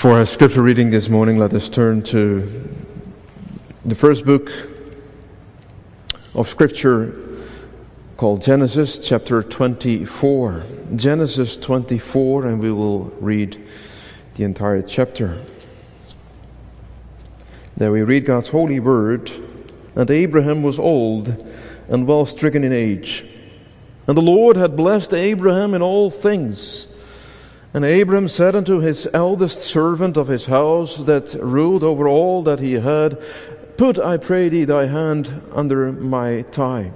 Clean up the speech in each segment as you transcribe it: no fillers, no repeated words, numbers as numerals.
For our scripture reading this morning, let us turn to the first book of Scripture called Genesis, chapter 24. Genesis 24, and we will read the entire chapter. There we read God's holy word. And Abraham was old and well stricken in age. And the Lord had blessed Abraham in all things. And Abraham said unto his eldest servant of his house that ruled over all that he had, Put, I pray thee, thy hand under my thigh,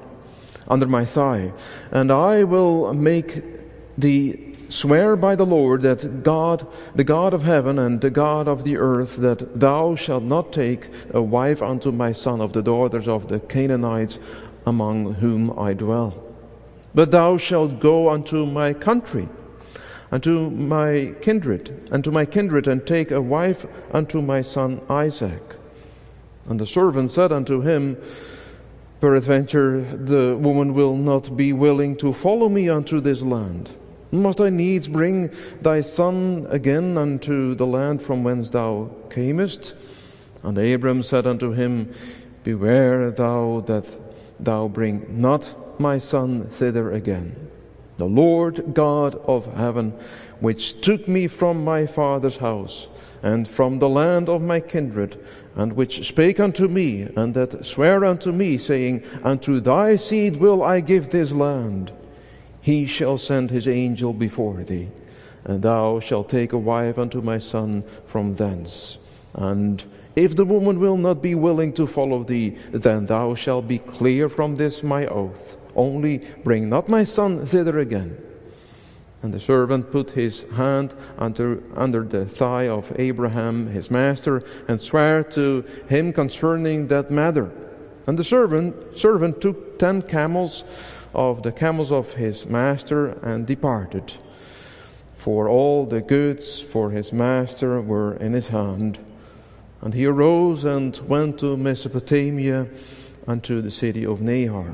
and I will make thee swear by the Lord that God, the God of heaven and the God of the earth, that thou shalt not take a wife unto my son of the daughters of the Canaanites among whom I dwell. But thou shalt go unto my country, unto my kindred, and take a wife unto my son Isaac. And the servant said unto him, Peradventure the woman will not be willing to follow me unto this land. Must I needs bring thy son again unto the land from whence thou camest? And Abram said unto him, Beware thou that thou bring not my son thither again. The Lord God of heaven, which took me from my father's house, and from the land of my kindred, and which spake unto me, and that sware unto me, saying, Unto thy seed will I give this land. He shall send his angel before thee, and thou shalt take a wife unto my son from thence. And if the woman will not be willing to follow thee, then thou shalt be clear from this my oath. Only bring not my son thither again. And the servant put his hand under the thigh of Abraham his master, and sware to him concerning that matter. And the servant took 10 camels of the camels of his master, and departed. For all the goods for his master were in his hand. And he arose and went to Mesopotamia, unto the city of Nahor.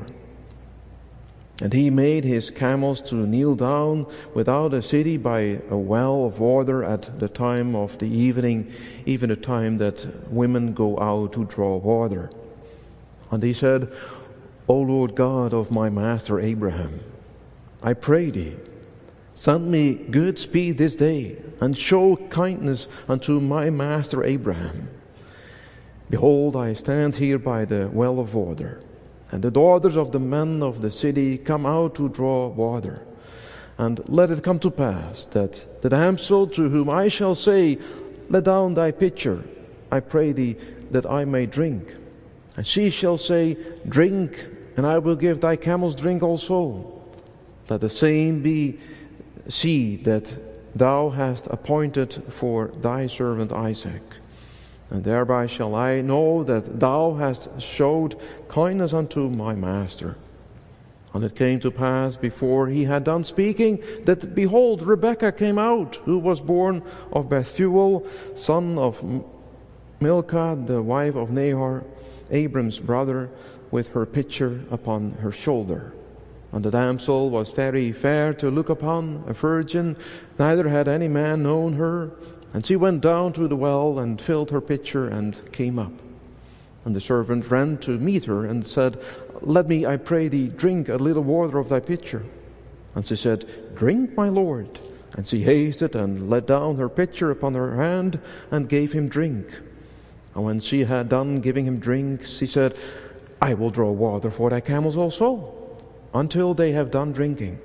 And he made his camels to kneel down without a city by a well of water at the time of the evening, even the time that women go out to draw water. And he said, O Lord God of my master Abraham, I pray thee, send me good speed this day, and show kindness unto my master Abraham. Behold, I stand here by the well of water, and the daughters of the men of the city come out to draw water. And let it come to pass that the damsel to whom I shall say, Let down thy pitcher, I pray thee, that I may drink. And she shall say, Drink, and I will give thy camels drink also. Let the same be she that thou hast appointed for thy servant Isaac. And thereby shall I know that thou hast showed kindness unto my master. And it came to pass, before he had done speaking, that, behold, Rebekah came out, who was born of Bethuel, son of Milcah, the wife of Nahor, Abram's brother, with her pitcher upon her shoulder. And the damsel was very fair to look upon, a virgin, neither had any man known her. And she went down to the well, and filled her pitcher, and came up. And the servant ran to meet her, and said, Let me, I pray thee, drink a little water of thy pitcher. And she said, Drink, my lord. And she hasted, and let down her pitcher upon her hand, and gave him drink. And when she had done giving him drink, she said, I will draw water for thy camels also, until they have done drinking.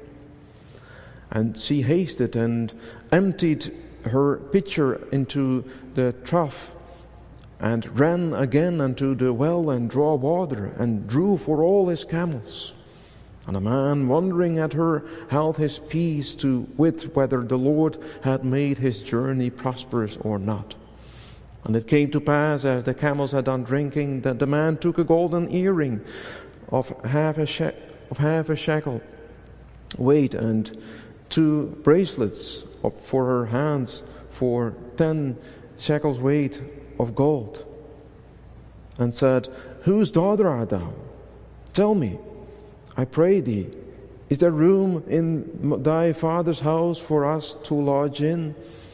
And she hasted, and emptied her pitcher into the trough, and ran again unto the well, and draw water, and drew for all his camels. And a man wondering at her held his peace to wit whether the Lord had made his journey prosperous or not. And it came to pass, as the camels had done drinking, that the man took a golden earring of half a shekel weight, and 2 bracelets for her hands for 10 shekels weight of gold, and said, Whose daughter art thou? Tell me, I pray thee, is there room in thy father's house for us to lodge in?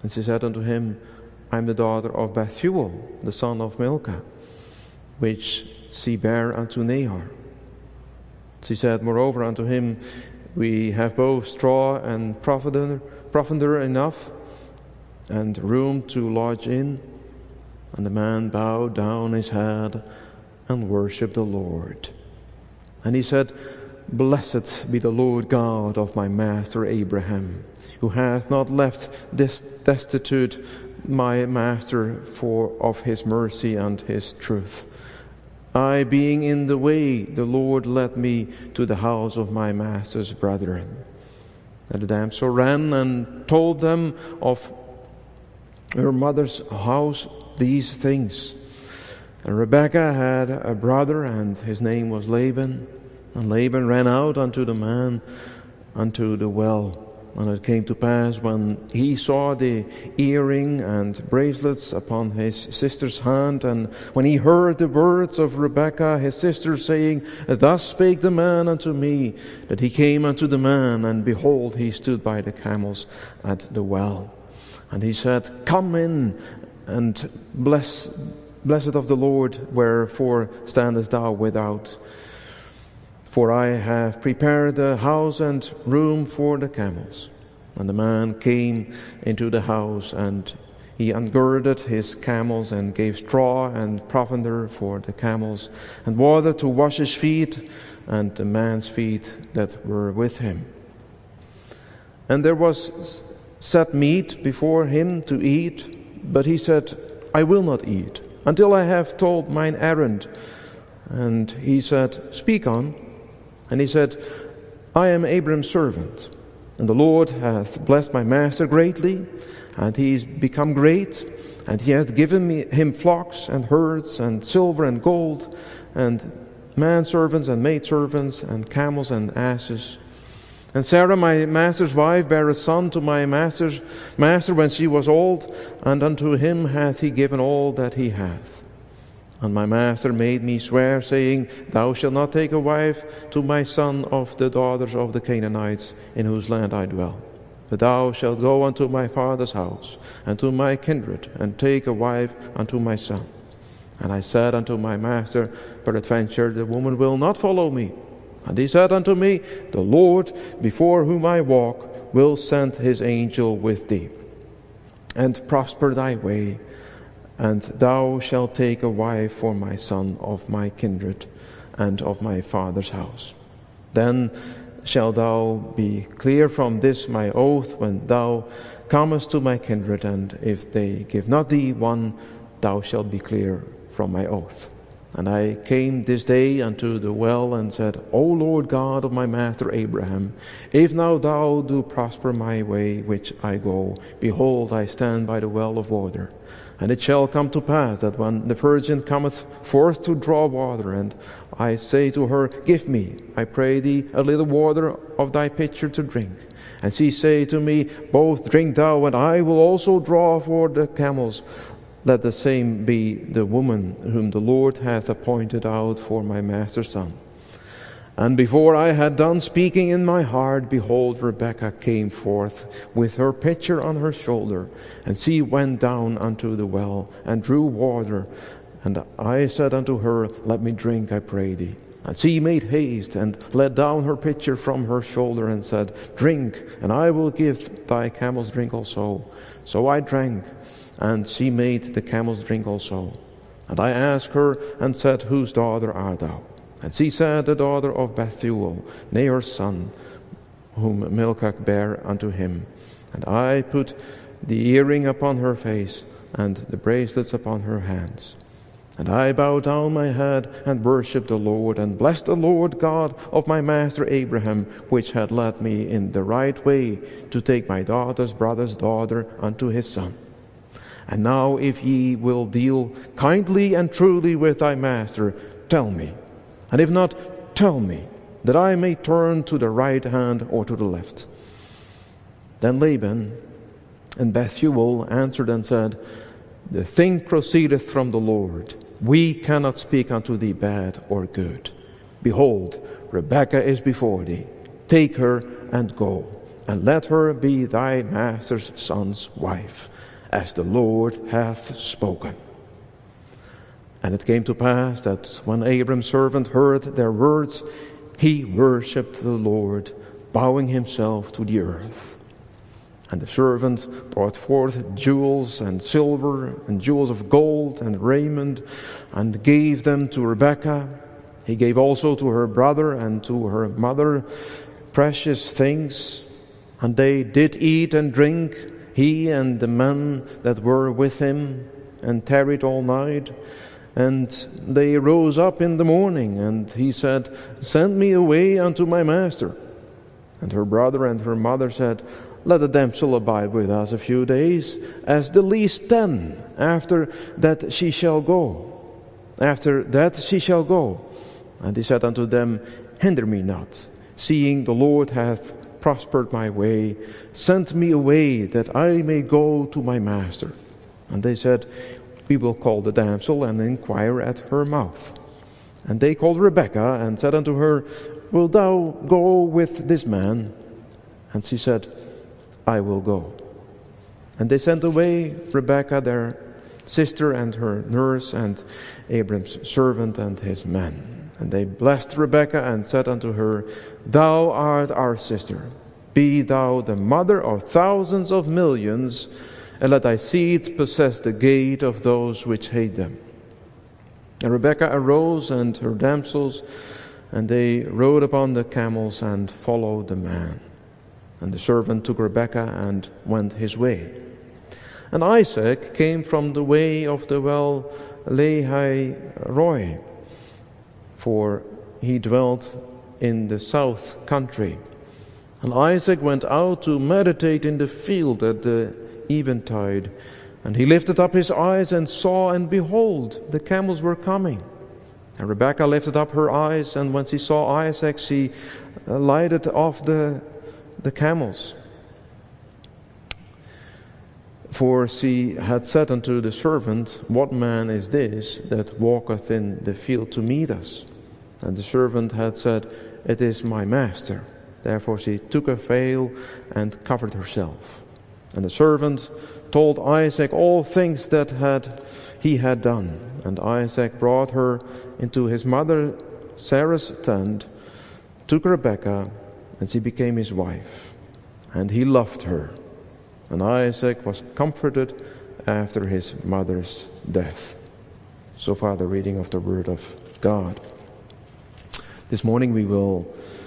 And she said unto him, I am the daughter of Bethuel, the son of Milcah, which she bare unto Nahor. She said moreover unto him, We have both straw and provender enough, and room to lodge in. And the man bowed down his head and worshipped the Lord. And he said, Blessed be the Lord God of my master Abraham, who hath not left destitute my master for of his mercy and his truth. I being in the way, the Lord led me to the house of my master's brethren. And the damsel ran and told them of her mother's house these things. And Rebekah had a brother, and his name was Laban. And Laban ran out unto the man unto the well. And it came to pass, when he saw the earring and bracelets upon his sister's hand, and when he heard the words of Rebekah his sister, saying, Thus spake the man unto me, that he came unto the man, and behold, he stood by the camels at the well. And he said, Come in, and blessed of the Lord, wherefore standest thou without? For I have prepared the house and room for the camels. And the man came into the house, and he ungirded his camels, and gave straw and provender for the camels, and water to wash his feet, and the man's feet that were with him. And there was set meat before him to eat, but he said, I will not eat, until I have told mine errand. And he said, Speak on. And he said, I am Abram's servant, and the Lord hath blessed my master greatly, and he is become great, and he hath given him flocks and herds, and silver and gold, and manservants and maidservants, and camels and asses. And Sarah my master's wife bare a son to my master when she was old, and unto him hath he given all that he hath. And my master made me swear, saying, Thou shalt not take a wife to my son of the daughters of the Canaanites, in whose land I dwell. But thou shalt go unto my father's house, and to my kindred, and take a wife unto my son. And I said unto my master, Peradventure the woman will not follow me. And he said unto me, The Lord, before whom I walk, will send his angel with thee, and prosper thy way. And thou shalt take a wife for my son of my kindred, and of my father's house. Then shalt thou be clear from this my oath, when thou comest to my kindred, and if they give not thee one, thou shalt be clear from my oath. And I came this day unto the well, and said, O Lord God of my master Abraham, if now thou do prosper my way which I go, behold, I stand by the well of water. And it shall come to pass that when the virgin cometh forth to draw water, and I say to her, Give me, I pray thee, a little water of thy pitcher to drink. And she say to me, Both drink thou, and I will also draw for the camels. Let the same be the woman whom the Lord hath appointed out for my master's son. And before I had done speaking in my heart, behold, Rebekah came forth with her pitcher on her shoulder, and she went down unto the well, and drew water. And I said unto her, Let me drink, I pray thee. And she made haste, and let down her pitcher from her shoulder, and said, Drink, and I will give thy camels drink also. So I drank, and she made the camels drink also. And I asked her, and said, Whose daughter art thou? And she said, The daughter of Bethuel, Nahor's son, whom Milcah bare unto him. And I put the earring upon her face, and the bracelets upon her hands. And I bowed down my head, and worshipped the Lord, and blessed the Lord God of my master Abraham, which had led me in the right way to take my daughter's brother's daughter unto his son. And now if ye will deal kindly and truly with thy master, tell me. And if not, tell me, that I may turn to the right hand or to the left. Then Laban and Bethuel answered and said, The thing proceedeth from the Lord. We cannot speak unto thee bad or good. Behold, Rebekah is before thee. Take her and go. and let her be thy master's son's wife, as the Lord hath spoken. And it came to pass that when Abram's servant heard their words, he worshipped the Lord, bowing himself to the earth. And the servant brought forth jewels and silver and jewels of gold and raiment, and gave them to Rebekah. He gave also to her brother and to her mother precious things. And they did eat and drink, he and the men that were with him, and tarried all night. And they rose up in the morning, and he said, Send me away unto my master. And her brother and her mother said, Let the damsel abide with us a few days, as the least 10. After that she shall go. After that she shall go. And he said unto them, Hinder me not, seeing the Lord hath prospered my way. Send me away, that I may go to my master. And they said, We will call the damsel, and inquire at her mouth. And they called Rebekah, and said unto her, Wilt thou go with this man? And she said, I will go. And they sent away Rebekah their sister, and her nurse, and Abram's servant, and his men. And they blessed Rebekah, and said unto her, Thou art our sister. Be thou the mother of thousands of millions, and let thy seed possess the gate of those which hate them. And Rebekah arose, and her damsels, and they rode upon the camels, and followed the man. And the servant took Rebekah, and went his way. And Isaac came from the way of the well Lahai-roi, for he dwelt in the south country. And Isaac went out to meditate in the field at the eventide. And he lifted up his eyes and saw, and behold, the camels were coming. And Rebekah lifted up her eyes, and when she saw Isaac, she lighted off the camels. For she had said unto the servant, What man is this that walketh in the field to meet us? And the servant had said, It is my master. Therefore she took a veil and covered herself. And the servant told Isaac all things that he had done. And Isaac brought her into his mother Sarah's tent, took Rebekah, and she became his wife. And he loved her. And Isaac was comforted after his mother's death. So far the reading of the Word of God. This morning we will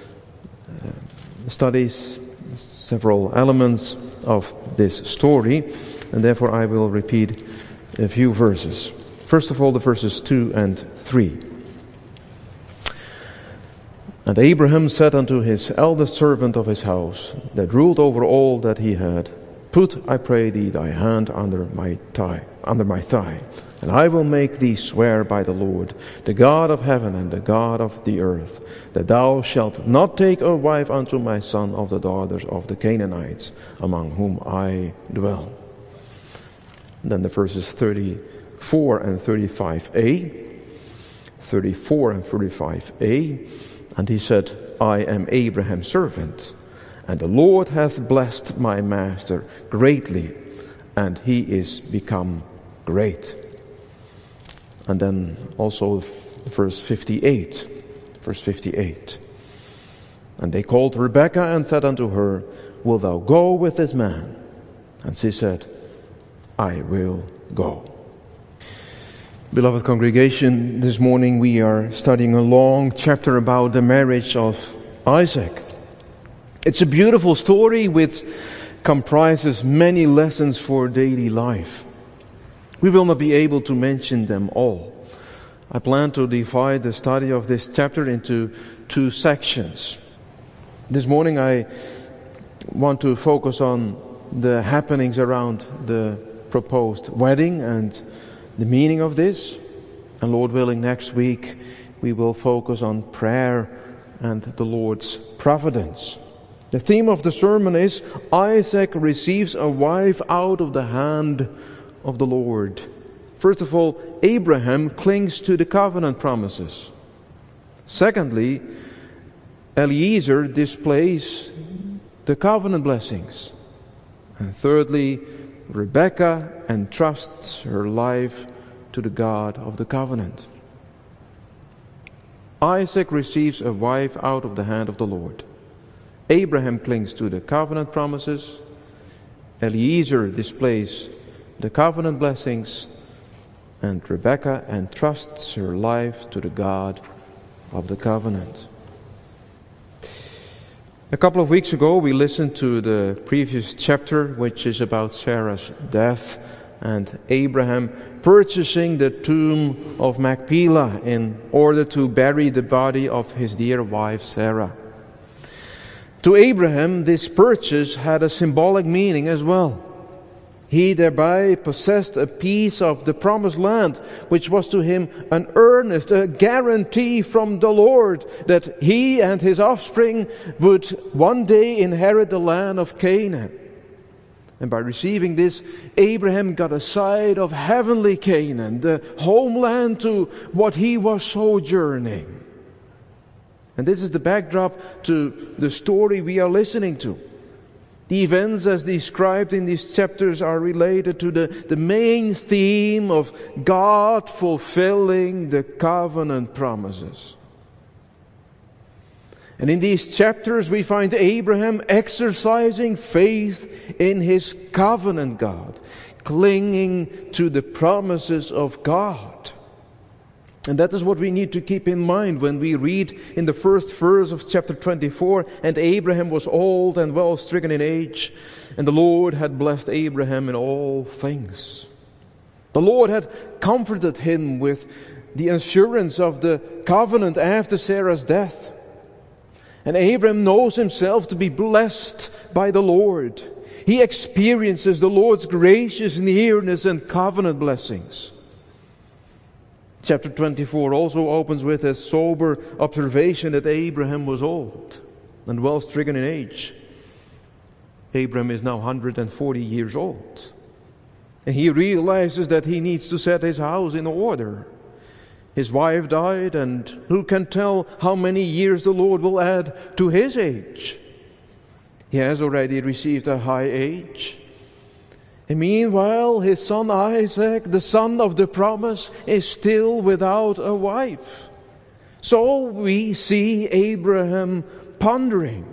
study several elements of this story, and therefore I will repeat a few verses. First of all, the verses 2 and 3. And Abraham said unto his eldest servant of his house, that ruled over all that he had, Put, I pray thee, thy hand under my thigh, and I will make thee swear by the Lord, the God of heaven and the God of the earth, that thou shalt not take a wife unto my son of the daughters of the Canaanites, among whom I dwell. Then the verses 34 and 35a. 34 and 35a. And he said, I am Abraham's servant, and the Lord hath blessed my master greatly, and he is become great. And then also verse 58. Verse 58. And they called Rebekah and said unto her, Wilt thou go with this man? And she said, I will go. Beloved congregation, this morning we are studying a long chapter about the marriage of Isaac. It's a beautiful story which comprises many lessons for daily life. We will not be able to mention them all. I plan to divide the study of this chapter into 2 sections. This morning I want to focus on the happenings around the proposed wedding and the meaning of this. And Lord willing, next week we will focus on prayer and the Lord's providence. The theme of the sermon is Isaac receives a wife out of the hand of the Lord. First of all, Abraham clings to the covenant promises. Secondly, Eliezer displays the covenant blessings. And thirdly, Rebekah entrusts her life to the God of the covenant. Isaac receives a wife out of the hand of the Lord. Abraham clings to the covenant promises. Eliezer displays the covenant blessings. And Rebekah entrusts her life to the God of the covenant. A couple of weeks ago we listened to the previous chapter, which is about Sarah's death and Abraham purchasing the tomb of Machpelah in order to bury the body of his dear wife Sarah. To Abraham, this purchase had a symbolic meaning as well. He thereby possessed a piece of the promised land, which was to him an earnest, a guarantee from the Lord that he and his offspring would one day inherit the land of Canaan. And by receiving this, Abraham got a sight of heavenly Canaan, the homeland to what he was sojourning. And this is the backdrop to the story we are listening to. The events as described in these chapters are related to the main theme of God fulfilling the covenant promises. And in these chapters we find Abraham exercising faith in his covenant God, clinging to the promises of God. And that is what we need to keep in mind when we read in the first verse of chapter 24, and Abraham was old and well stricken in age, and the Lord had blessed Abraham in all things. The Lord had comforted him with the assurance of the covenant after Sarah's death. And Abraham knows himself to be blessed by the Lord. He experiences the Lord's gracious nearness and covenant blessings. Chapter 24 also opens with a sober observation that Abraham was old and well stricken in age. Abraham is now 140 years old. And he realizes that he needs to set his house in order. His wife died, and who can tell how many years the Lord will add to his age? He has already received a high age. And meanwhile, his son Isaac, the son of the promise, is still without a wife. So we see Abraham pondering.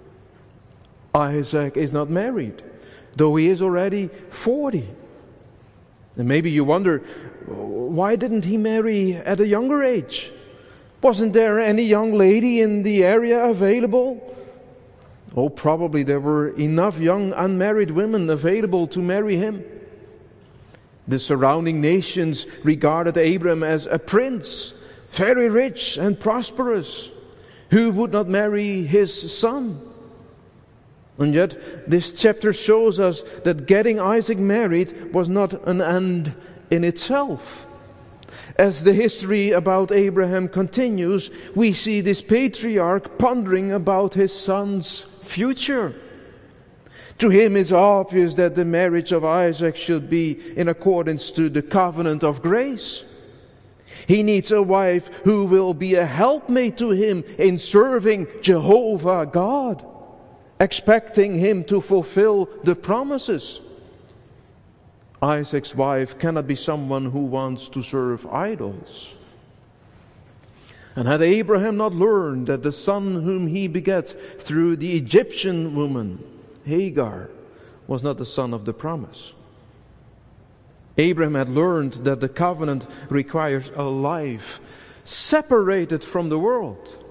Isaac is not married, though he is already 40. And maybe you wonder, why didn't he marry at a younger age? Wasn't there any young lady in the area available? Oh, probably there were enough young unmarried women available to marry him. The surrounding nations regarded Abraham as a prince, very rich and prosperous. Who would not marry his son? And yet, this chapter shows us that getting Isaac married was not an end in itself. As the history about Abraham continues, we see this patriarch pondering about his son's future. To him it's obvious that the marriage of Isaac should be in accordance to the covenant of grace. He needs a wife who will be a helpmate to him in serving Jehovah God, expecting him to fulfill the promises. Isaac's wife cannot be someone who wants to serve idols. And had Abraham not learned that the son whom he begat through the Egyptian woman, Hagar, was not the son of the promise? Abraham had learned that the covenant requires a life separated from the world.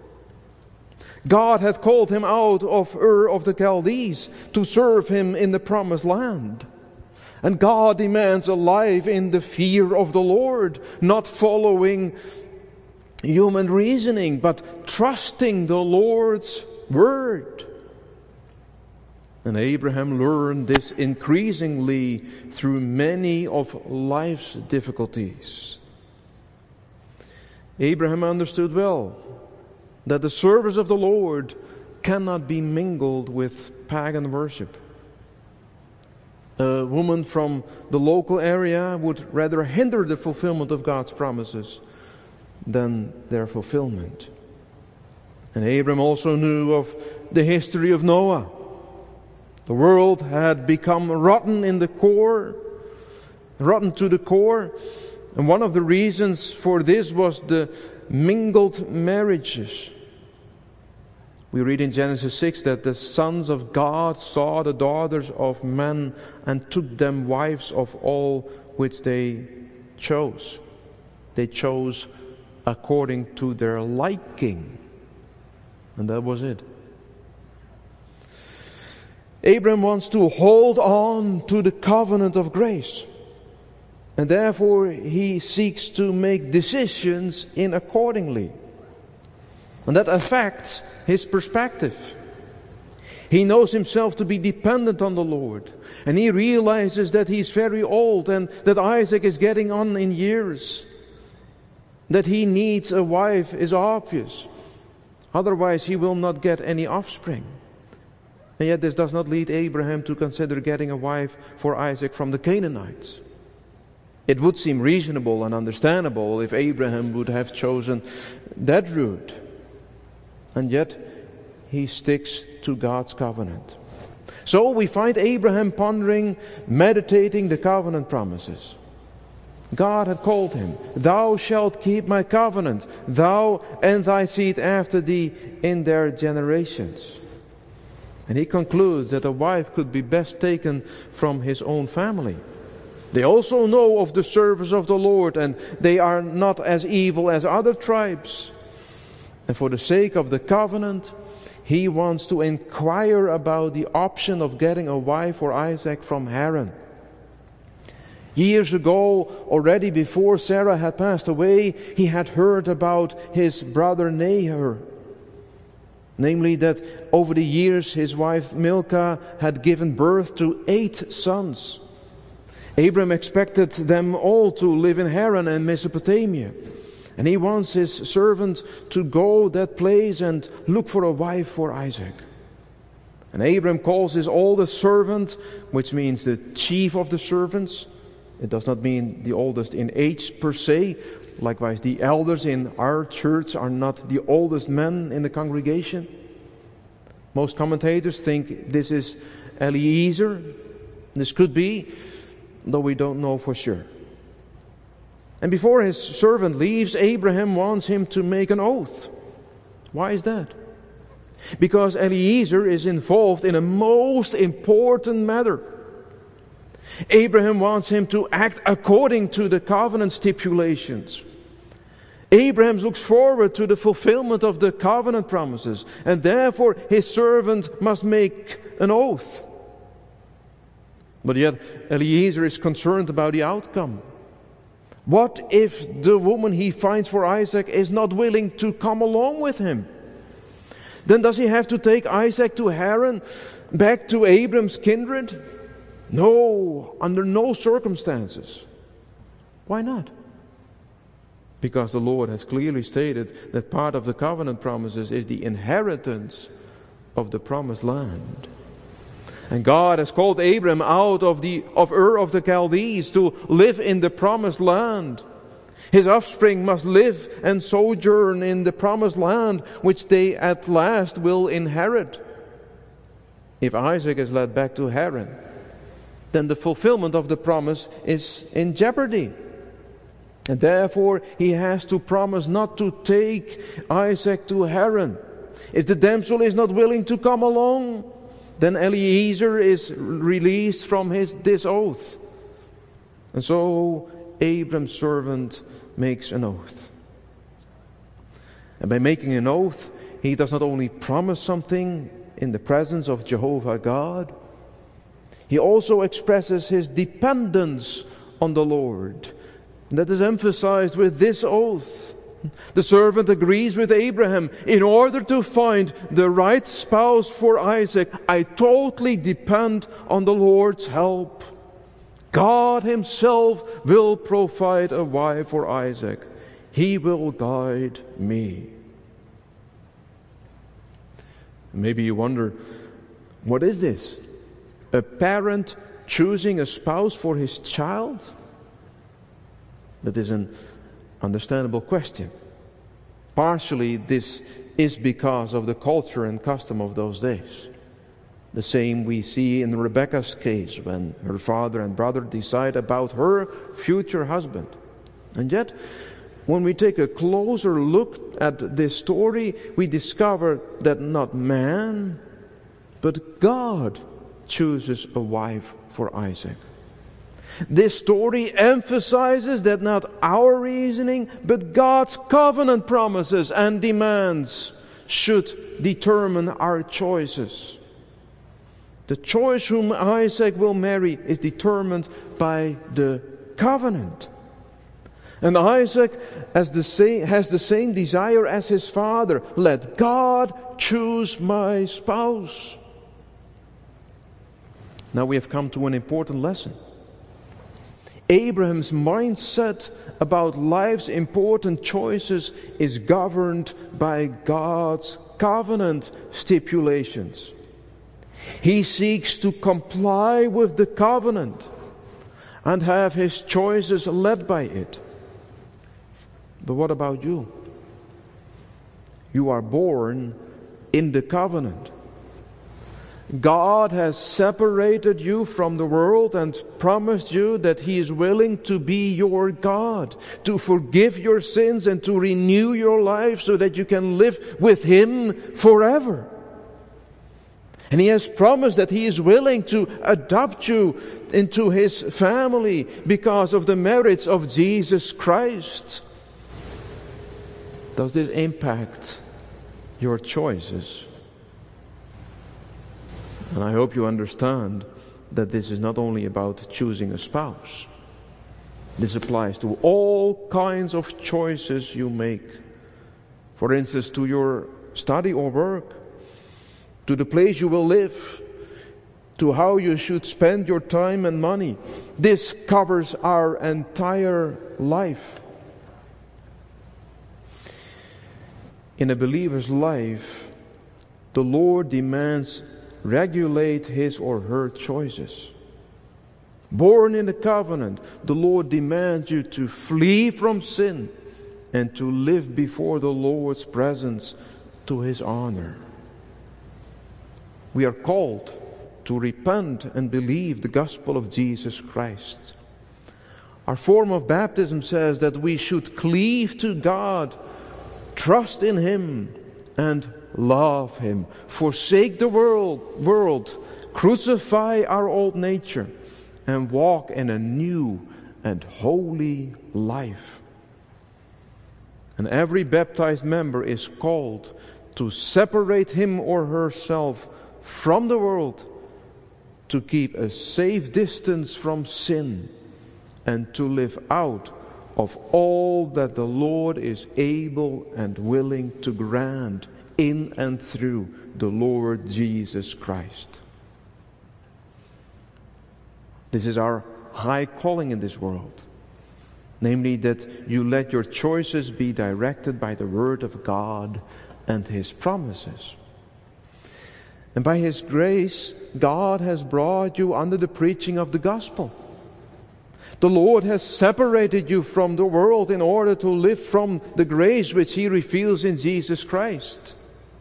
God had called him out of Ur of the Chaldees to serve him in the promised land. And God demands a life in the fear of the Lord, not following human reasoning, but trusting the Lord's word. And Abraham learned this increasingly through many of life's difficulties. Abraham understood well that the service of the Lord cannot be mingled with pagan worship. A woman from the local area would rather hinder the fulfillment of God's promises than their fulfillment. And Abraham also knew of the history of Noah. The world had become rotten to the core. And one of the reasons for this was the mingled marriages. We read in Genesis 6 that the sons of God saw the daughters of men and took them wives of all which they chose. They chose according to their liking. And that was it. Abraham wants to hold on to the covenant of grace. And therefore he seeks to make decisions in accordingly. And that affects his perspective. He knows himself to be dependent on the Lord. And he realizes that he's very old and that Isaac is getting on in years. That he needs a wife is obvious. Otherwise he will not get any offspring. And yet this does not lead Abraham to consider getting a wife for Isaac from the Canaanites. It would seem reasonable and understandable if Abraham would have chosen that route. And yet he sticks to God's covenant. So we find Abraham pondering, meditating the covenant promises. God had called him, "Thou shalt keep my covenant, thou and thy seed after thee in their generations." And he concludes that a wife could be best taken from his own family. They also know of the service of the Lord, and they are not as evil as other tribes. And for the sake of the covenant, he wants to inquire about the option of getting a wife for Isaac from Haran. Years ago, already before Sarah had passed away, he had heard about his brother Nahor. Namely, that over the years his wife Milcah had given birth to 8 sons. Abram expected them all to live in Haran and Mesopotamia. And he wants his servant to go that place and look for a wife for Isaac. And Abram calls his oldest servant, which means the chief of the servants. It does not mean the oldest in age per se. Likewise, the elders in our church are not the oldest men in the congregation. Most commentators think this is Eliezer. This could be, though we don't know for sure. And before his servant leaves, Abraham wants him to make an oath. Why is that? Because Eliezer is involved in a most important matter. Abraham wants him to act according to the covenant stipulations. Abraham looks forward to the fulfillment of the covenant promises, and therefore his servant must make an oath. But yet Eliezer is concerned about the outcome. What if the woman he finds for Isaac is not willing to come along with him? Then does he have to take Isaac to Haran, back to Abram's kindred? No, under no circumstances. Why not? Because the Lord has clearly stated that part of the covenant promises is the inheritance of the promised land. And God has called Abram out of Ur of the Chaldees to live in the promised land. His offspring must live and sojourn in the promised land, which they at last will inherit. If Isaac is led back to Haran, then the fulfillment of the promise is in jeopardy. And therefore he has to promise not to take Isaac to Haran. If the damsel is not willing to come along, then Eliezer is released from this oath. And so Abram's servant makes an oath. And by making an oath, he does not only promise something in the presence of Jehovah God, he also expresses his dependence on the Lord. And that is emphasized with this oath. The servant agrees with Abraham, in order to find the right spouse for Isaac, I totally depend on the Lord's help. God himself will provide a wife for Isaac. He will guide me. Maybe you wonder, what is this? A parent choosing a spouse for his child? That is an understandable question. Partially this is because of the culture and custom of those days. The same we see in Rebekah's case when her father and brother decide about her future husband. And yet, when we take a closer look at this story, we discover that not man, but God chooses a wife for Isaac. This story emphasizes that not our reasoning, but God's covenant promises and demands should determine our choices. The choice whom Isaac will marry is determined by the covenant. And Isaac has the same desire as his father. Let God choose my spouse. Now we have come to an important lesson. Abraham's mindset about life's important choices is governed by God's covenant stipulations. He seeks to comply with the covenant and have his choices led by it. But what about you? You are born in the covenant. God has separated you from the world and promised you that He is willing to be your God, to forgive your sins and to renew your life so that you can live with Him forever. And He has promised that He is willing to adopt you into His family because of the merits of Jesus Christ. Does this impact your choices? And I hope you understand that this is not only about choosing a spouse. This applies to all kinds of choices you make. For instance, to your study or work, to the place you will live, to how you should spend your time and money. This covers our entire life. In a believer's life, the Lord demands regulate his or her choices. Born in the covenant, the Lord demands you to flee from sin and to live before the Lord's presence to His honor. We are called to repent and believe the gospel of Jesus Christ. Our form of baptism says that we should cleave to God, trust in Him, and love Him. Forsake the world, crucify our old nature, and walk in a new and holy life. And every baptized member is called to separate him or herself from the world, to keep a safe distance from sin, and to live out of all that the Lord is able and willing to grant in and through the Lord Jesus Christ. This is our high calling in this world. Namely, that you let your choices be directed by the Word of God and His promises. And by His grace, God has brought you under the preaching of the gospel. The Lord has separated you from the world in order to live from the grace which He reveals in Jesus Christ.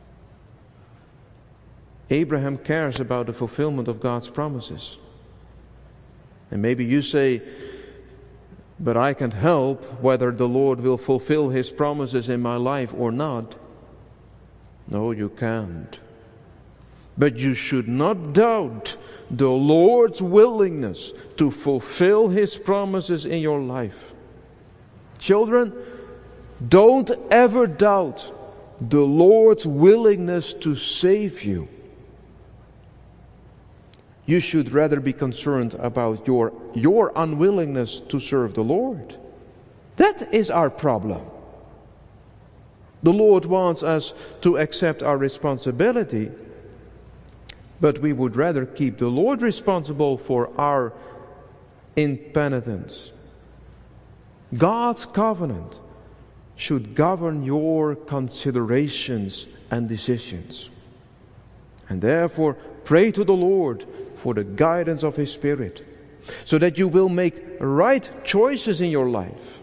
Abraham cares about the fulfillment of God's promises. And maybe you say, but I can't help whether the Lord will fulfill His promises in my life or not. No, you can't. But you should not doubt the Lord's willingness to fulfill His promises in your life. Children, don't ever doubt the Lord's willingness to save you. You should rather be concerned about your unwillingness to serve the Lord. That is our problem. The Lord wants us to accept our responsibility, but we would rather keep the Lord responsible for our impenitence. God's covenant should govern your considerations and decisions. And therefore, pray to the Lord for the guidance of His Spirit, so that you will make right choices in your life.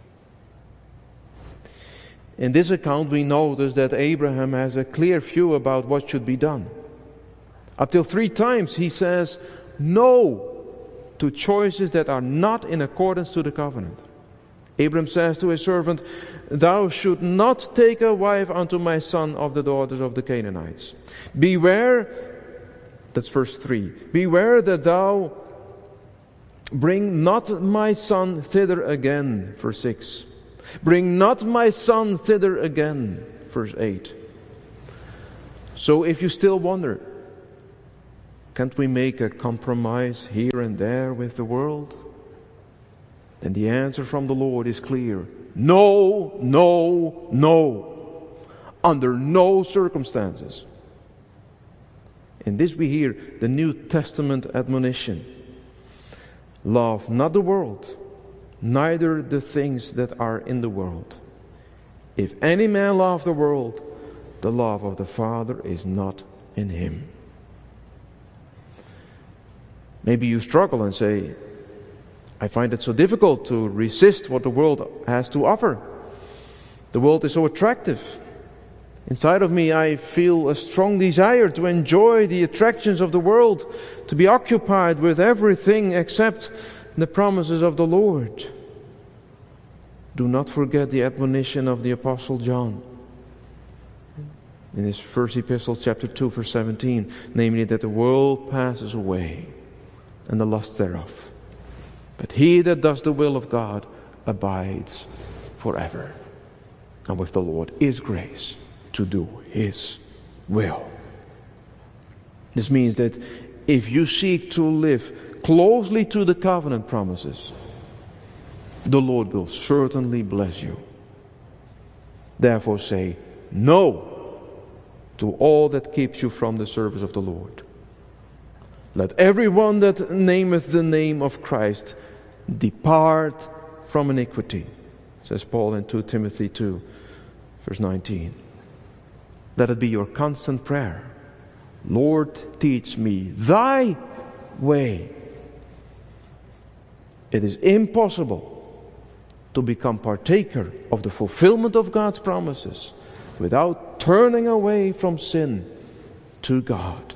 In this account, we notice that Abraham has a clear view about what should be done. Until 3 times he says no to choices that are not in accordance to the covenant. Abram says to his servant, "Thou should not take a wife unto my son of the daughters of the Canaanites. Beware," that's verse 3, "beware that thou bring not my son thither again," verse 6. "Bring not my son thither again," verse 8. So if you still wonder, can't we make a compromise here and there with the world? Then the answer from the Lord is clear. No, no, no. Under no circumstances. In this we hear the New Testament admonition. Love not the world, neither the things that are in the world. If any man love the world, the love of the Father is not in him. Maybe you struggle and say, I find it so difficult to resist what the world has to offer. The world is so attractive. Inside of me I feel a strong desire to enjoy the attractions of the world, to be occupied with everything except the promises of the Lord. Do not forget the admonition of the Apostle John in his first epistle, chapter 2, verse 17, namely that the world passes away and the lust thereof. But he that does the will of God abides forever. And with the Lord is grace to do His will. This means that if you seek to live closely to the covenant promises, the Lord will certainly bless you. Therefore say no to all that keeps you from the service of the Lord. Let everyone that nameth the name of Christ depart from iniquity, says Paul in 2 Timothy 2, verse 19. Let it be your constant prayer. Lord, teach me thy way. It is impossible to become partaker of the fulfillment of God's promises without turning away from sin to God.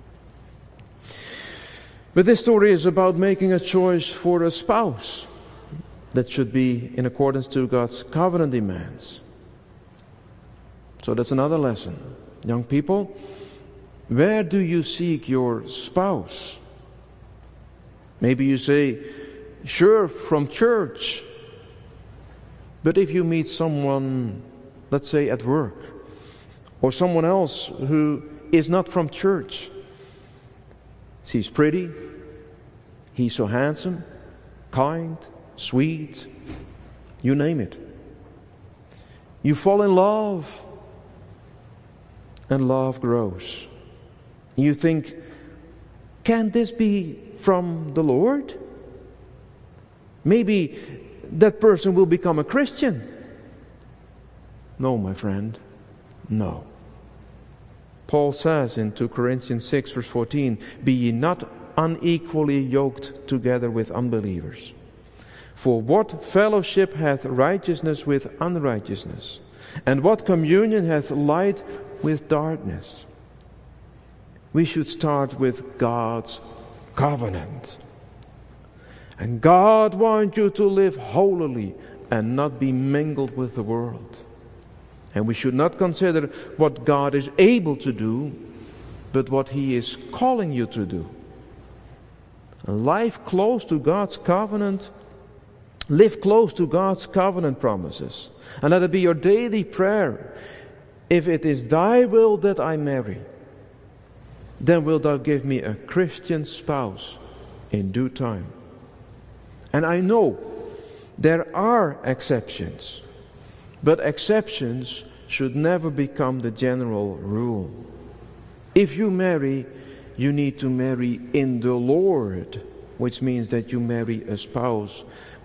But this story is about making a choice for a spouse that should be in accordance to God's covenant demands. So that's another lesson. Young people, where do you seek your spouse? Maybe you say, sure, from church. But if you meet someone, let's say at work, or someone else who is not from church, she's pretty, he's so handsome, kind, sweet, you name it. You fall in love, and love grows. You think, can this be from the Lord? Maybe that person will become a Christian. No, my friend, no. Paul says in 2 Corinthians 6 verse 14, be ye not unequally yoked together with unbelievers. For what fellowship hath righteousness with unrighteousness? And what communion hath light with darkness? We should start with God's covenant. And God wants you to live holily and not be mingled with the world. And we should not consider what God is able to do, but what He is calling you to do. A life close to God's covenant, live close to God's covenant promises. And let it be your daily prayer. If it is thy will that I marry, then wilt thou give me a Christian spouse in due time. And I know there are exceptions, but exceptions should never become the general rule. If you marry, you need to marry in the Lord, which means that you marry a spouse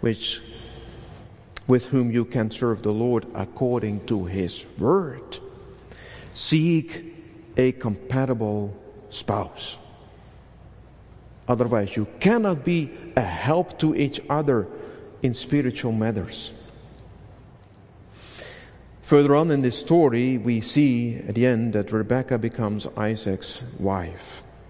with whom you can serve the Lord according to His word. Seek a compatible spouse. Otherwise, you cannot be a help to each other in spiritual matters. Further on in this story, we see at the end that Rebekah becomes Isaac's wife.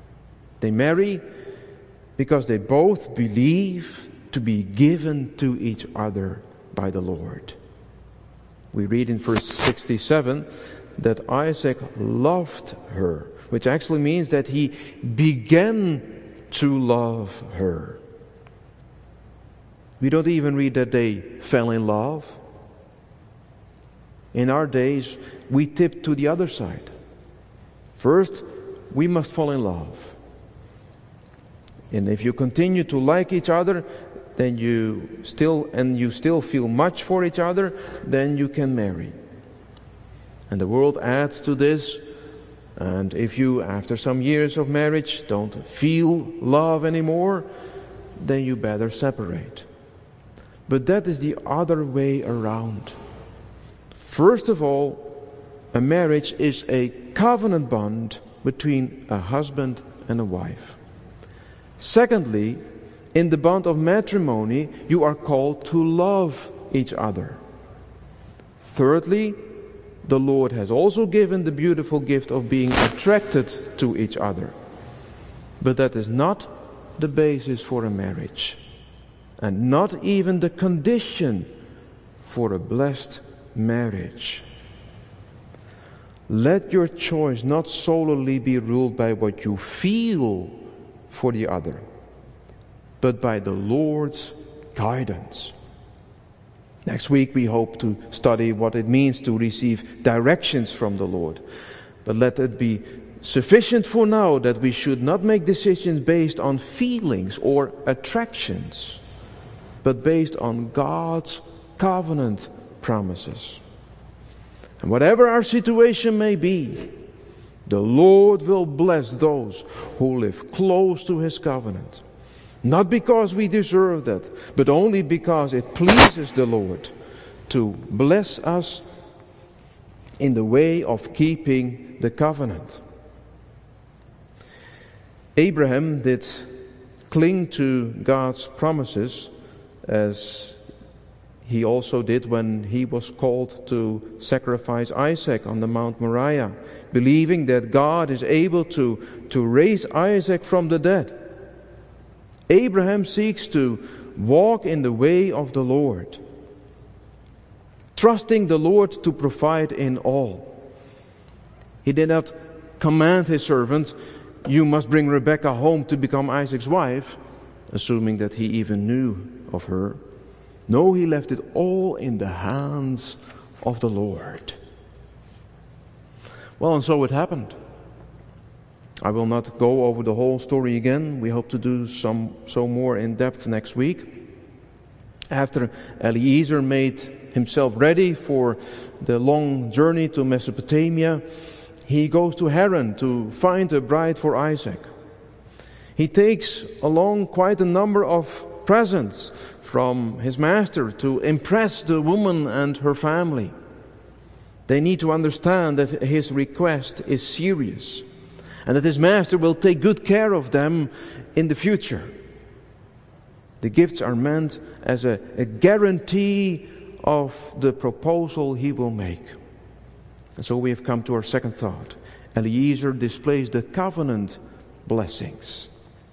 They marry because they both believe to be given to each other by the Lord. We read in verse 67 that Isaac loved her, which actually means that he began to love her. We don't even read that they fell in love. In our days, we tip to the other side. First, we must fall in love. And if you continue to like each other, then you still feel much for each other, then you can marry. And the world adds to this. And if you, after some years of marriage, don't feel love anymore, then you better separate. But that is the other way around. First of all, a marriage is a covenant bond between a husband and a wife. Secondly, in the bond of matrimony, you are called to love each other. Thirdly, the Lord has also given the beautiful gift of being attracted to each other. But that is not the basis for a marriage, and not even the condition for a blessed marriage. Let your choice not solely be ruled by what you feel for the other, but by the Lord's guidance. Next week we hope to study what it means to receive directions from the Lord. But let it be sufficient for now that we should not make decisions based on feelings or attractions, but based on God's covenant promises. And whatever our situation may be, the Lord will bless those who live close to His covenant. Not because we deserve that, but only because it pleases the Lord to bless us in the way of keeping the covenant. Abraham did cling to God's promises, as he also did when he was called to sacrifice Isaac on the Mount Moriah, believing that God is able to raise Isaac from the dead. Abraham seeks to walk in the way of the Lord, trusting the Lord to provide in all. He did not command his servant, "You must bring Rebekah home to become Isaac's wife," assuming that he even knew of her. No, he left it all in the hands of the Lord. Well, and so it happened. I will not go over the whole story again. We hope to do so more in depth next week. After Eliezer made himself ready for the long journey to Mesopotamia, he goes to Haran to find a bride for Isaac. He takes along quite a number of presents from his master to impress the woman and her family. They need to understand that his request is serious, and that his master will take good care of them in the future. The gifts are meant as a guarantee of the proposal he will make. And so we have come to our second thought. Eliezer displays the covenant blessings.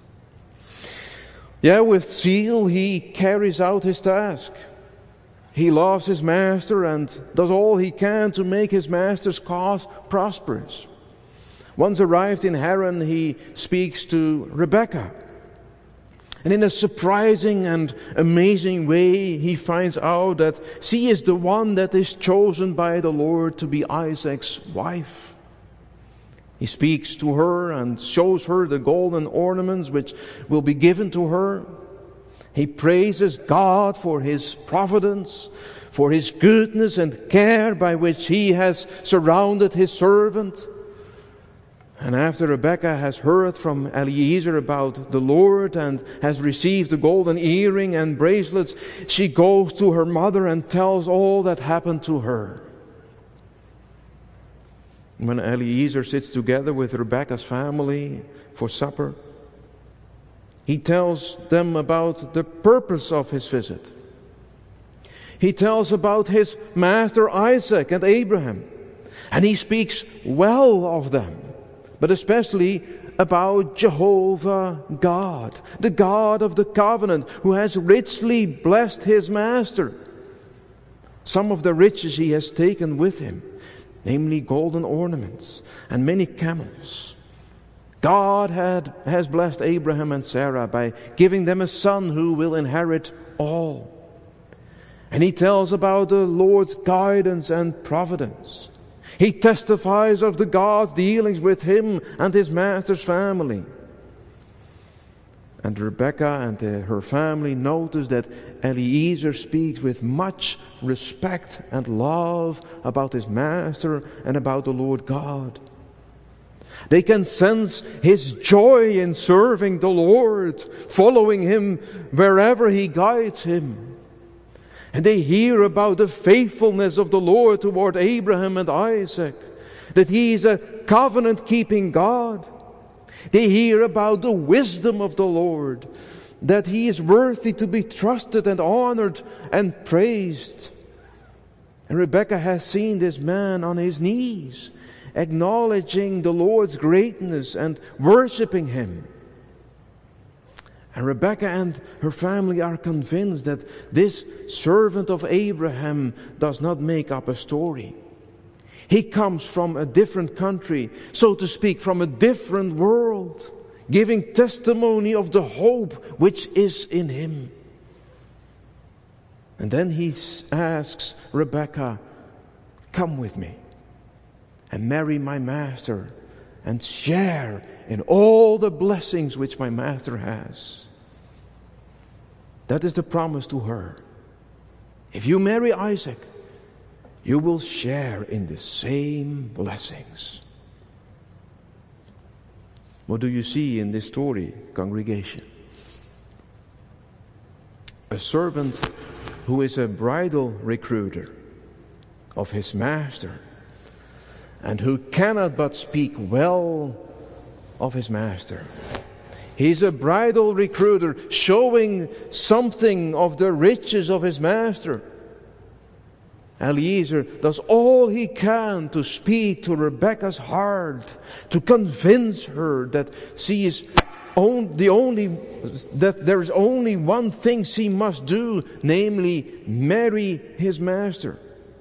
Yeah, with zeal he carries out his task. He loves his master and does all he can to make his master's cause prosperous. Once arrived in Haran, he speaks to Rebekah. And in a surprising and amazing way, he finds out that she is the one that is chosen by the Lord to be Isaac's wife. He speaks to her and shows her the golden ornaments which will be given to her. He praises God for His providence, for His goodness and care by which He has surrounded His servant. And after Rebekah has heard from Eliezer about the Lord and has received the golden earring and bracelets, she goes to her mother and tells all that happened to her. When Eliezer sits together with Rebekah's family for supper, he tells them about the purpose of his visit. He tells about his master Isaac and Abraham, and he speaks well of them. but especially about Jehovah God, the God of the covenant, who has richly blessed his master. Some of the riches he has taken with him, namely golden ornaments and many camels. God has blessed Abraham and Sarah by giving them a son who will inherit all. And he tells about the Lord's guidance and providence. He testifies of the God's dealings with him and his master's family. And Rebekah and her family notice that Eliezer speaks with much respect and love about his master and about the Lord God. They can sense his joy in serving the Lord, following him wherever he guides him. And they hear about the faithfulness of the Lord toward Abraham and Isaac, that he is a covenant-keeping God. They hear about the wisdom of the Lord, that he is worthy to be trusted and honored and praised. And Rebekah has seen this man on his knees, acknowledging the Lord's greatness and worshiping him. And Rebekah and her family are convinced that this servant of Abraham does not make up a story. He comes from a different country, so to speak, from a different world, giving testimony of the hope which is in him. And then he asks Rebekah, "Come with me and marry my master and share in all the blessings which my master has." That is the promise to her. If you marry Isaac, you will share in the same blessings. What do you see in this story, congregation? A servant who is a bridal recruiter of his master, and who cannot but speak well of his master. He's a bridal recruiter, showing something of the riches of his master. Eliezer does all he can to speak to Rebekah's heart, to convince her that she is that there is only one thing she must do, namely marry his master.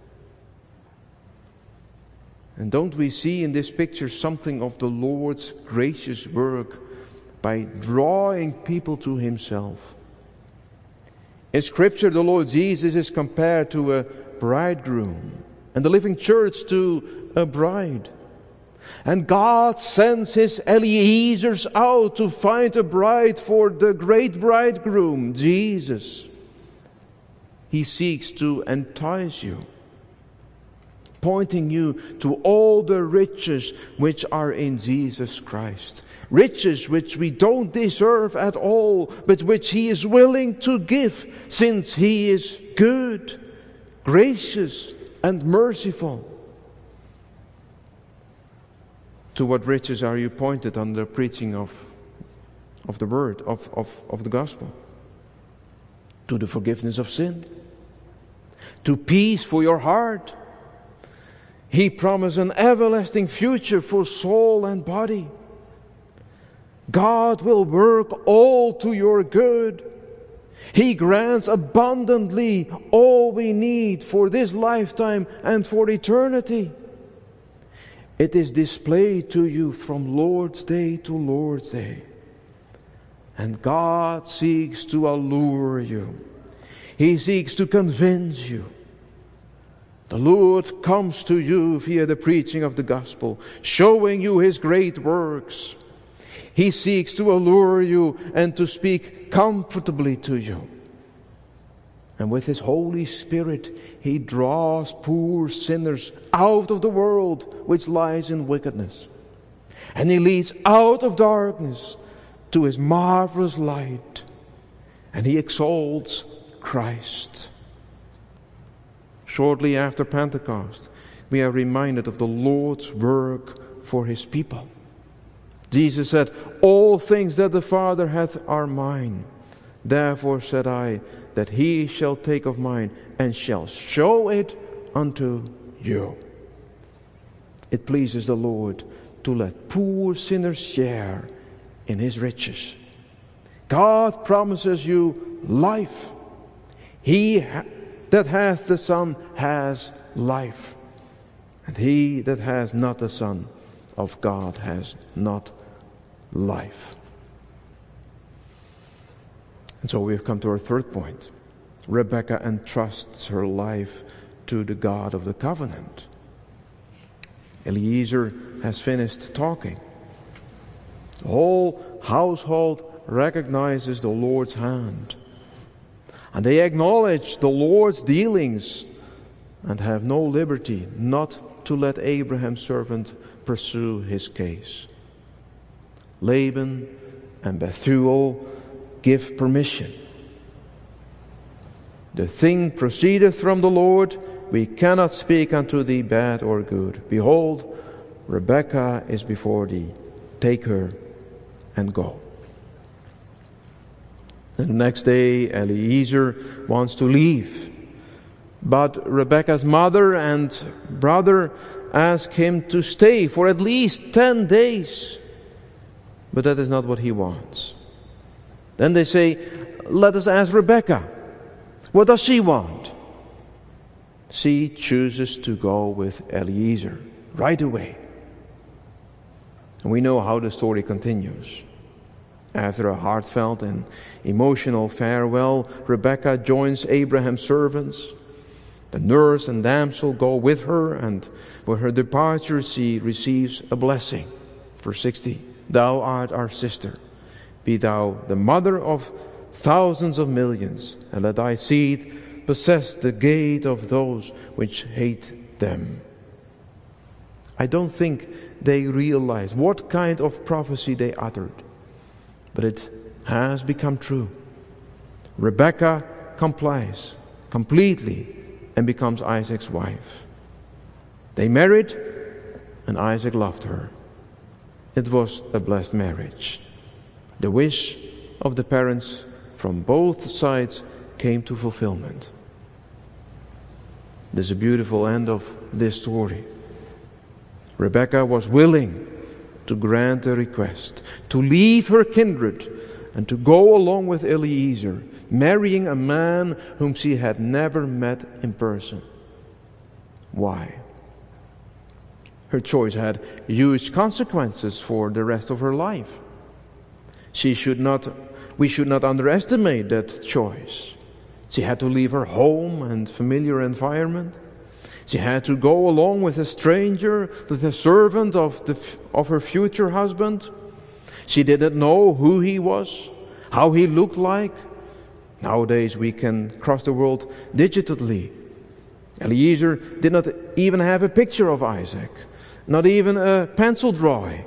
And don't we see in this picture something of the Lord's gracious work by drawing people to himself? In Scripture, the Lord Jesus is compared to a bridegroom, and the living church to a bride. And God sends his Eliezers out to find a bride for the great bridegroom, Jesus. He seeks to entice you, pointing you to all the riches which are in Jesus Christ. Riches which we don't deserve at all, but which he is willing to give, since he is good, gracious, and merciful. To what riches are you pointed on the preaching of the word, of the gospel? To the forgiveness of sin, to peace for your heart. He promised an everlasting future for soul and body. God will work all to your good. He grants abundantly all we need for this lifetime and for eternity. It is displayed to you from Lord's Day to Lord's Day. And God seeks to allure you. He seeks to convince you. The Lord comes to you via the preaching of the gospel, showing you his great works. He seeks to allure you and to speak comfortably to you. And with his Holy Spirit, he draws poor sinners out of the world which lies in wickedness. And he leads out of darkness to his marvelous light. And he exalts Christ. Shortly after Pentecost, we are reminded of the Lord's work for his people. Jesus said, "All things that the Father hath are mine. Therefore said I, that he shall take of mine, and shall show it unto you." It pleases the Lord to let poor sinners share in His riches. God promises you life. He that hath the Son has life. And he that has not the Son of God has not life. And so we have come to our third point. Rebekah entrusts her life to the God of the covenant. Eliezer has finished talking. The whole household recognizes the Lord's hand. And they acknowledge the Lord's dealings and have no liberty not to let Abraham's servant pursue his case. Laban and Bethuel give permission. The thing proceedeth from the Lord. We cannot speak unto thee bad or good. Behold, Rebekah is before thee. Take her and go. And the next day, Eliezer wants to leave. But Rebekah's mother and brother ask him to stay for at least 10 days. But that is not what he wants. Then they say, let us ask Rebekah. What does she want? She chooses to go with Eliezer right away. And we know how the story continues. After a heartfelt and emotional farewell, Rebekah joins Abraham's servants. The nurse and damsel go with her, and with her departure she receives a blessing. Verse 60, Thou art our sister. Be thou the mother of thousands of millions, and let thy seed possess the gate of those which hate them. I don't think they realize what kind of prophecy they uttered, but it has become true. Rebekah complies completely and becomes Isaac's wife. They married, and Isaac loved her. It was a blessed marriage. The wish of the parents from both sides came to fulfillment. There's a beautiful end of this story. Rebekah was willing to grant a request, to leave her kindred, and to go along with Eliezer, marrying a man whom she had never met in person. Why? Her choice had huge consequences for the rest of her life. We should not underestimate that choice. She had to leave her home and familiar environment. She had to go along with a stranger, with a servant of her future husband. She didn't know who he was, how he looked like. Nowadays we can cross the world digitally. Eliezer did not even have a picture of Isaac, not even a pencil drawing.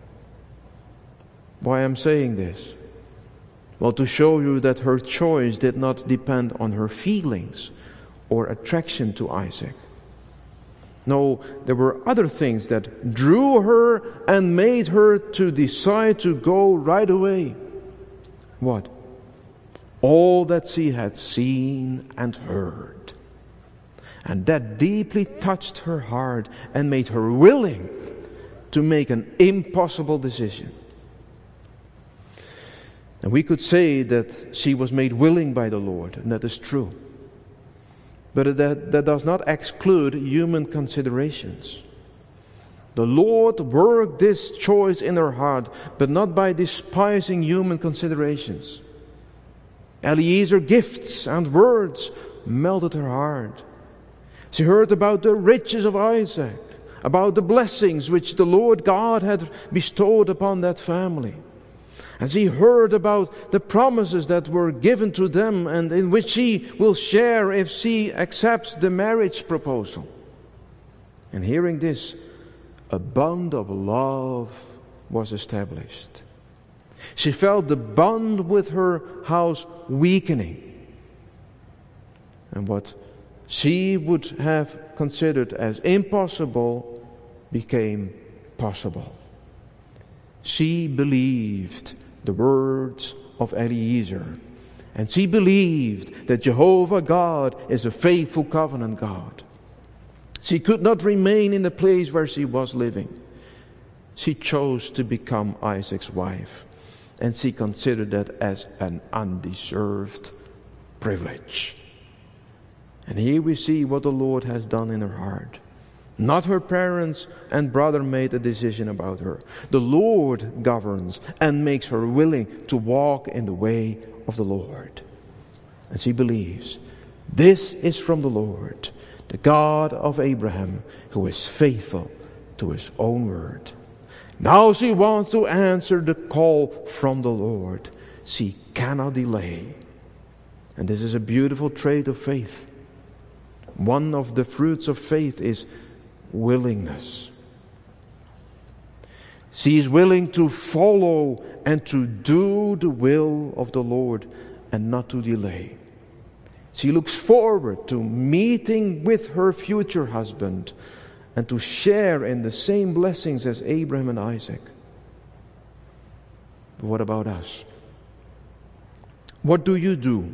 Why I'm saying this? Well, to show you that her choice did not depend on her feelings or attraction to Isaac. No, there were other things that drew her and made her to decide to go right away. What? All that she had seen and heard. And that deeply touched her heart and made her willing to make an impossible decision. And we could say that she was made willing by the Lord, and that is true. But that does not exclude human considerations. The Lord worked this choice in her heart, but not by despising human considerations. Eliezer's gifts and words melted her heart. She heard about the riches of Isaac, about the blessings which the Lord God had bestowed upon that family. And she heard about the promises that were given to them and in which she will share if she accepts the marriage proposal. And hearing this, a bond of love was established. She felt the bond with her house weakening. And what she would have considered as impossible became possible. She believed the words of Eliezer, and she believed that Jehovah God is a faithful covenant God. She could not remain in the place where she was living. She chose to become Isaac's wife, and she considered that as an undeserved privilege. And here we see what the Lord has done in her heart. Not her parents and brother made a decision about her. The Lord governs and makes her willing to walk in the way of the Lord. And she believes, this is from the Lord, the God of Abraham, who is faithful to his own word. Now she wants to answer the call from the Lord. She cannot delay. And this is a beautiful trait of faith. One of the fruits of faith is willingness. She is willing to follow and to do the will of the Lord and not to delay. She looks forward to meeting with her future husband and to share in the same blessings as Abraham and Isaac. But what about us? What do you do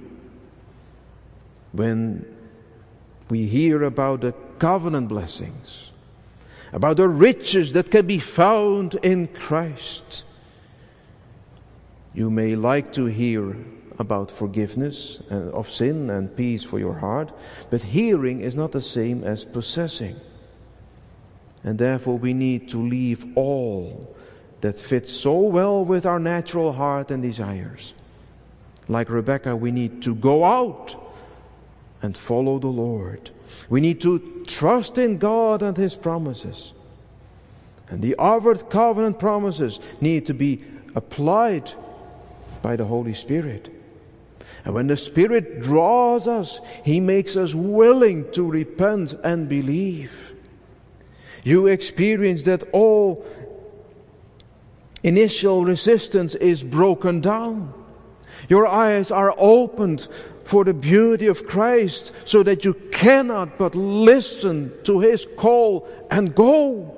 when we hear about the covenant blessings, about the riches that can be found in Christ? You may like to hear about forgiveness of sin and peace for your heart, but hearing is not the same as possessing. And therefore we need to leave all that fits so well with our natural heart and desires. Like Rebekah, we need to go out and follow the Lord. We need to trust in God and His promises. And the outward covenant promises need to be applied by the Holy Spirit. And when the Spirit draws us, He makes us willing to repent and believe. You experience that all initial resistance is broken down. Your eyes are opened for the beauty of Christ, so that you cannot but listen to His call and go.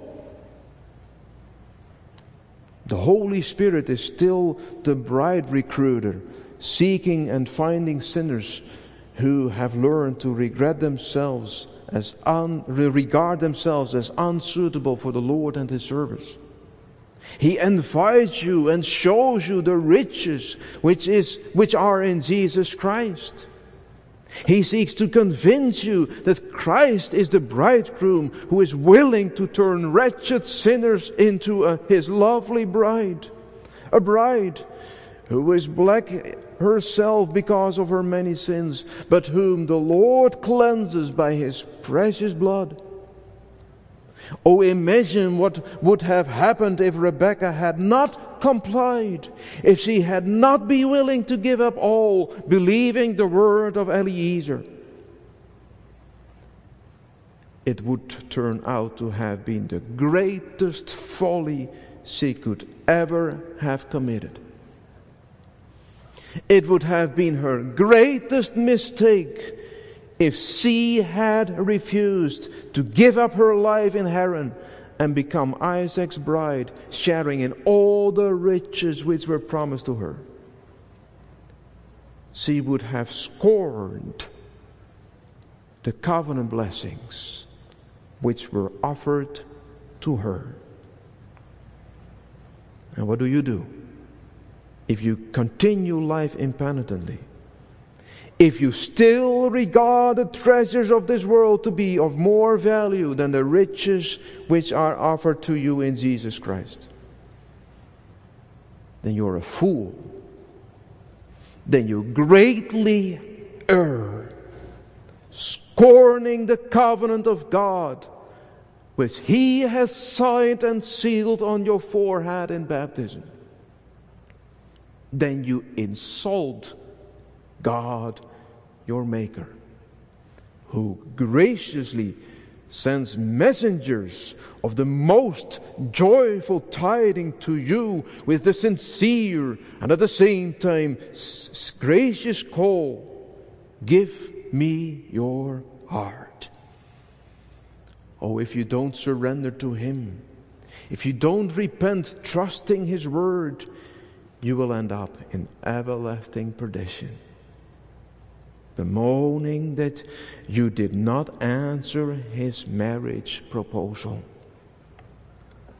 The Holy Spirit is still the bride recruiter, seeking and finding sinners who have learned to regard themselves as unsuitable for the Lord and His service. He invites you and shows you the riches which are in Jesus Christ. He seeks to convince you that Christ is the bridegroom who is willing to turn wretched sinners into His lovely bride. A bride who is black herself because of her many sins, but whom the Lord cleanses by His precious blood. Oh, imagine what would have happened if Rebekah had not complied, if she had not been willing to give up all, believing the word of Eliezer. It would turn out to have been the greatest folly she could ever have committed. It would have been her greatest mistake if she had refused to give up her life in Haran and become Isaac's bride, sharing in all the riches which were promised to her. She would have scorned the covenant blessings which were offered to her. And what do? If you continue life impenitently, if you still regard the treasures of this world to be of more value than the riches which are offered to you in Jesus Christ, then you're a fool. Then you greatly err, scorning the covenant of God, which He has signed and sealed on your forehead in baptism. Then you insult God, your Maker, who graciously sends messengers of the most joyful tidings to you with the sincere and at the same time gracious call, give me your heart. Oh, if you don't surrender to Him, if you don't repent, trusting His word, you will end up in everlasting perdition, bemoaning that you did not answer His marriage proposal.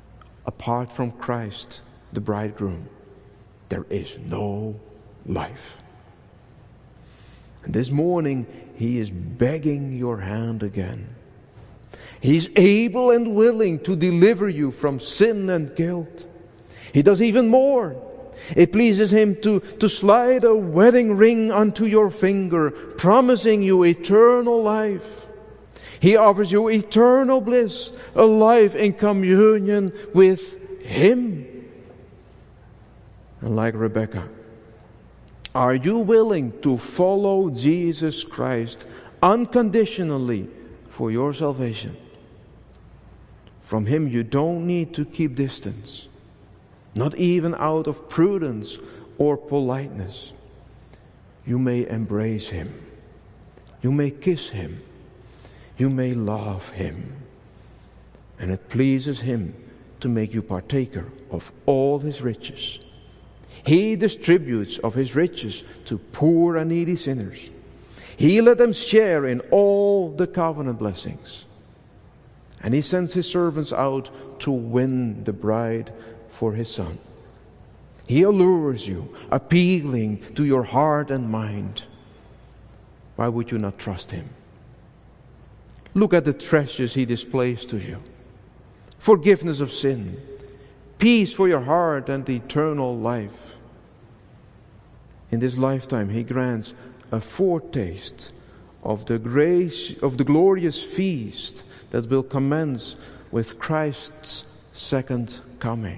Apart from Christ, the bridegroom, there is no life. And this morning, He is begging your hand again. He's able and willing to deliver you from sin and guilt. He does even more. It pleases Him to slide a wedding ring onto your finger, promising you eternal life. He offers you eternal bliss, a life in communion with Him. And like Rebecca, are you willing to follow Jesus Christ unconditionally for your salvation? From Him you don't need to keep distance, not even out of prudence or politeness. You may embrace Him. You may kiss Him. You may love Him. And it pleases Him to make you partaker of all His riches. He distributes of His riches to poor and needy sinners. He let them share in all the covenant blessings. And He sends His servants out to win the bride for His Son. He allures you, appealing to your heart and mind. Why would you not trust Him? Look at the treasures He displays to you. Forgiveness of sin, peace for your heart, and eternal life. In this lifetime He grants a foretaste of the glorious feast that will commence with Christ's second coming.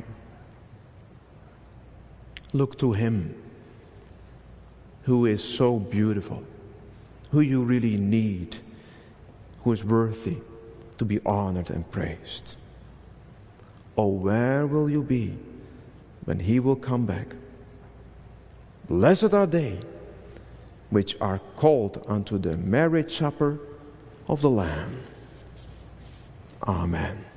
Look to Him who is so beautiful, who you really need, who is worthy to be honored and praised. Oh, where will you be when He will come back? Blessed are they which are called unto the marriage supper of the Lamb. Amen.